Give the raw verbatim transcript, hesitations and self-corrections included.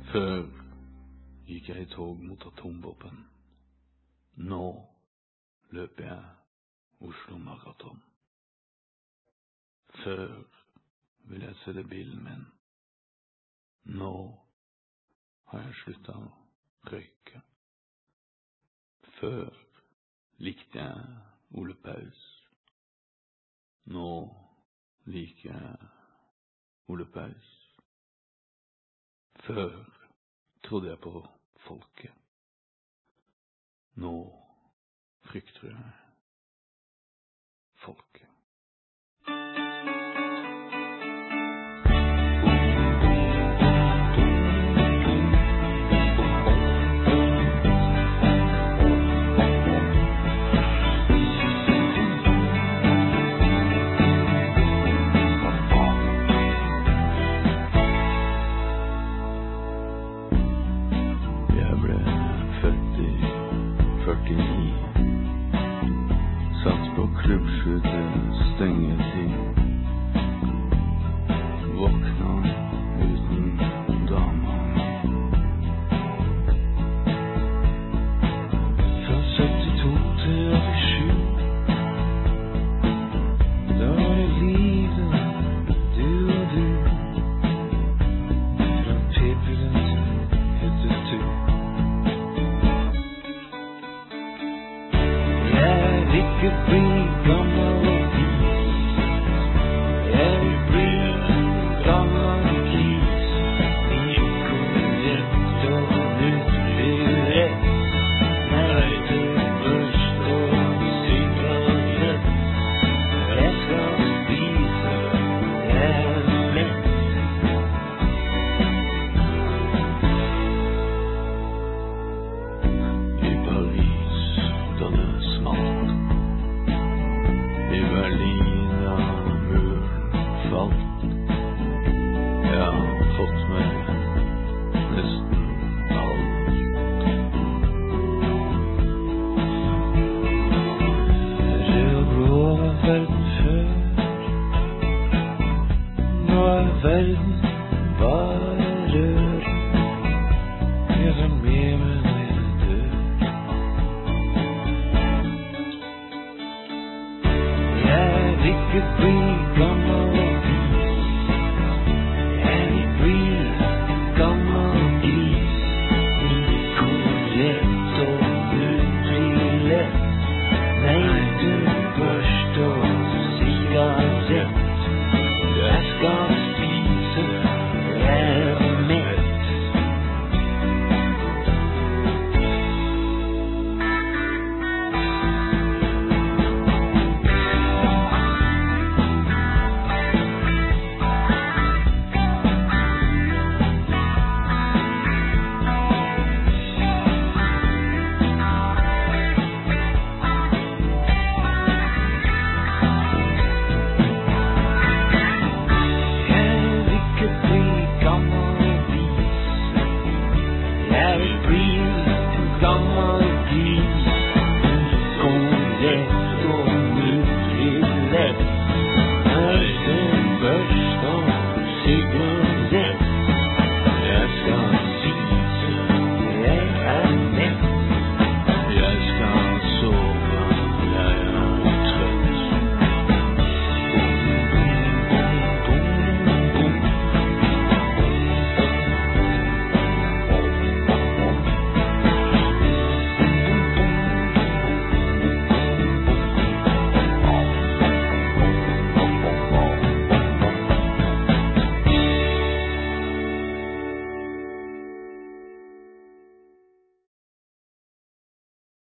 Før gikk jeg i tog mot atombomben. Nå løper jeg Oslo Marathon. Før vil jeg selge bilen min. Nå har jeg sluttet å røyke. Før likte jeg Ole Paus. Nå liker jeg Ole Paus. Før trodde jeg på folket. Nå frykter jeg folket. Satt på klubbskjuttet stengetid. Våkna uten dama. Fra syttito til åttisju, da var det livet, du og du. Fra peperen til hyttetur. Ikke bli gammel og vis. Jeg vil bli gammel kis. Inkorrekt og utrett. Nei til børst og sigarett. Jeg skal spise, jeg er mett. I Paris, da det smalt. I Berlin har muren falt. Jeg har fått med nesten alt. Rød og blå var verden før. Nå er verden bare rør. Jeg er med meg når jeg dør. Ikke bli gammel og vis. Jeg vil bli gammel og gris. Inkorrekt og utrett. Nei til børst og sigarett. Jeg skal spise, jeg er mett. Come on.